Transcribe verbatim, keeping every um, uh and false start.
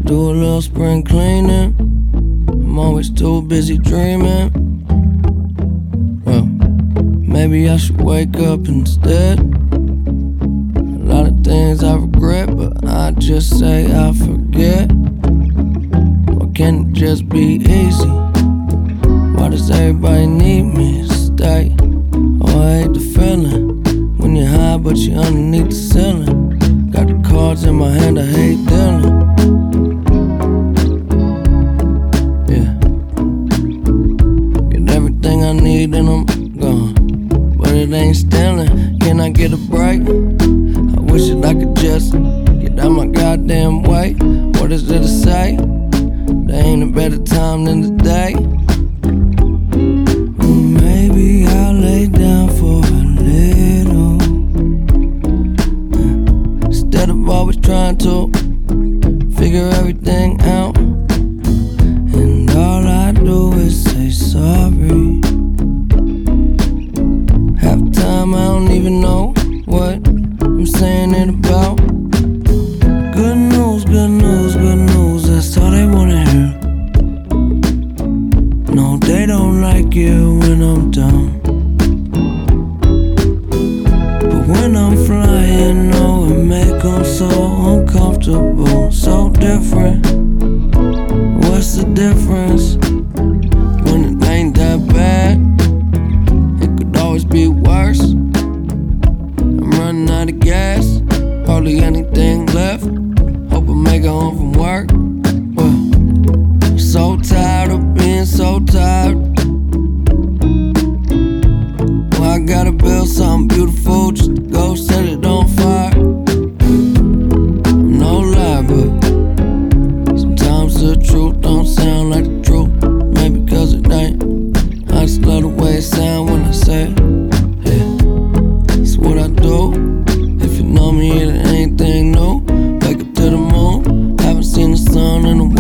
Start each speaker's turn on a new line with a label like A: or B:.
A: do a little spring cleaning. I'm always too busy dreaming. Well, maybe I should wake up instead. A lot of things I regret, but I just say I forget. Why can't it just be easy? Why does everybody need me to stay? Oh, I hate the feeling when you're high but you're underneath the ceiling. Got the cards in my hand, I hate dealing. Yeah, get everything I need and I'm gone, but it ain't stealing. Can I get a break? I wish that I could just get out my goddamn way. What is there to say? There ain't a better time than today. Well, maybe I'll lay down for a little, instead of always trying to figure everything out. And all I do is say sorry. Half the time I don't even know what I'm saying it about. Good news, good news, good news, that's all they wanna hear. No, they don't like it when I'm down, but when I'm flying, oh, it make them so uncomfortable, so different. What's the difference? When it ain't that bad, it could always be worse. I'm running out of gas, hardly anything left. Hope I make it home from work. Well, so tired of being so tired. Well, I gotta build something beautiful just to go set it on fire. No lie, but sometimes the truth don't sound like the truth. Maybe cause it ain't. I just love the way it sound when I say it. Yeah, it's what I do. If you know me, it ain't anything new. Wake up to the moon, haven't seen the sun in a